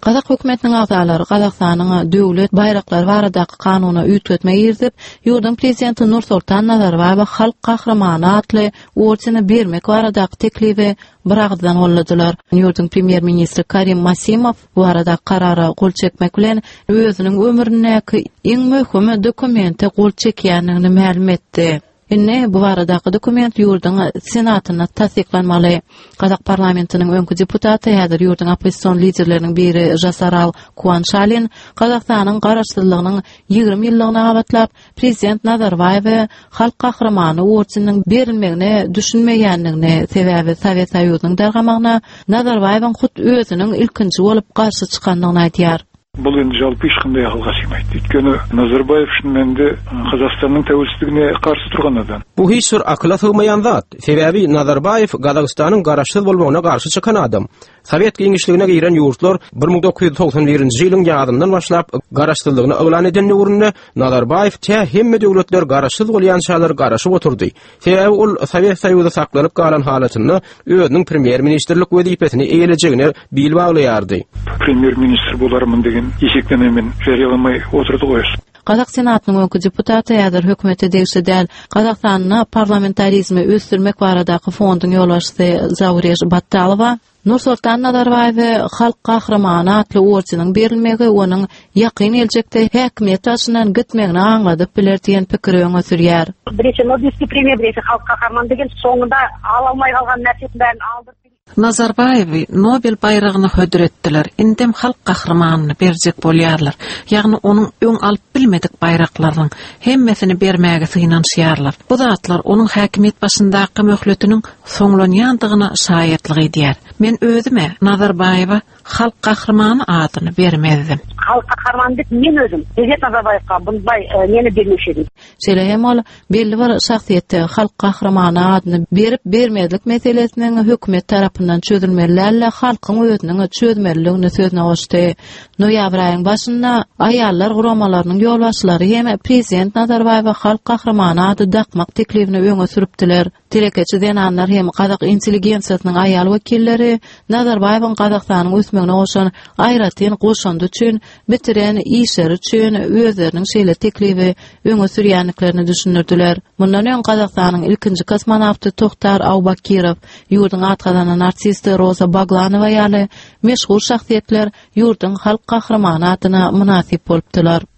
Kazak hökümetiniň agzalary Kazakstanyň döwlet baýraklary baradaky kanuny üýtgetme girdip, ýurdun prezidenti Nursultan Nazarbayew halk gahramany atly ordyny bermek baradaky teklibi biragdan holladylar. Ýurdun premier ministri Karim Masimov bu arada karara gol çekmek bilen özüniň ömründäki iň möhüm dokumenti gol çekýändigini ma'lum etdi. Inne bu aradaky dokument ýurdun senatyna tasdiklanmaly. Kazak parlamentiniň öňkü deputaty häzir ýurdun opposision liderleriniň biri Jasaral Kuanşalin Kazakstanyň garaşsyzlygynyň 20 ýyllygyna gabatlap prezident Nazarbayew halk gahramany ordynyň berilmegine düşünmeýändigini sebäbi Sowet Soýuzynyň dargamagyna Nazarbayewiň hut özüniň ilkinji bolup garşy çykandygyny aýdýar. Бұл енді жалпы ешқандай ақылға сыймайды. Өйткені Назарбаев шынымен де Қазақстанның тәуелсіздігіне қарсы тұрған адам. Bu hiç bir akla sığmayan zat. Sebebi Nazarbayev Kazakistan'ın garaşsız bolmagyna karşı çıkan adam. Sovet giňişligine giren ýurtlar 1991-nji ýylyň ýazyndan başlap garaşsyzlygyny öwlan eden ýurunda Nazarbayev tä hemme döwletler garaşsyz bolýan şalar garaşyp oturdy. Sebebi ol Sowet Soýuzy saklanyp galan halatyny özüniň premier ministrlik wezipesini eýelejegine bil baglaýardy. Premier ministr bolarmyn degen eşeklememen jarýalamay oturdy goýar. Kazak senatynyň öňkü deputaty häzir hökümete degişdäl Kazakstanyň parlamentarizmi ösdürmek baradaky fonduň ýolbaşçysy Zawreş Battalowa Nursultan Nazarbayew halk gahramany atly ordynyň berilmegi onuň ýakyn geljekde häkimet başyndan gitmegini aňladyp biler diýen pikiri öňe sürýär. Birisi Nobelski premier, birisi halk gahraman degen soňunda alamay galgan närsesini bärini aldyp Nazarbayew Nobel bayragyny hödüretdiler. Indem halk gahramanyny berjek bolýarlar. Ýagny onuň öň alyp bilmedik bayraklaryň hemmesini bermäge synansýarlar. Bu zatlar onuň häkimet başyndaky möhletiniň soňlanýandygyna şaýatlyk edýär. Men özüme Nazarbayewa halk gahramany adyny bermezdim. Halk gahraman dep men özüm Recep Nazarbayevga bunday meni bermişdim. Şeýle ol belli bir şahsiýetde halk gahramany adyny berip bermezlik meselesiniň hökümet tarapyndan çözülmeli, halkyň özüniň çözmeligini sözüne goşdy. Noýabr aýynyň başynda aýallar guramalarynyň ýolbaşçylary hem prezident Nazarbayew halk gahramany ady dakmak teklifini öňe sürüpdiler. Telekeçi denanlar hem Kazak intelligensiýasynyň aýal wekilleri Nazarbayewiň Kazakstanyň ösmegine goşan aýratyn goşandy üçin bitiren işler üçin özleriniň şeýle teklifi öňe sürýänliklerini düşünürdiler. Mundan öň Kazakstanyň ilkinji kosmonawty Tohtar Awbakirow, ýurdun atgazanan artisti Roza Baglanowa ýaly meşhur şahsiýetler ýurdun halk gahramany adyna munasip bolupdylar.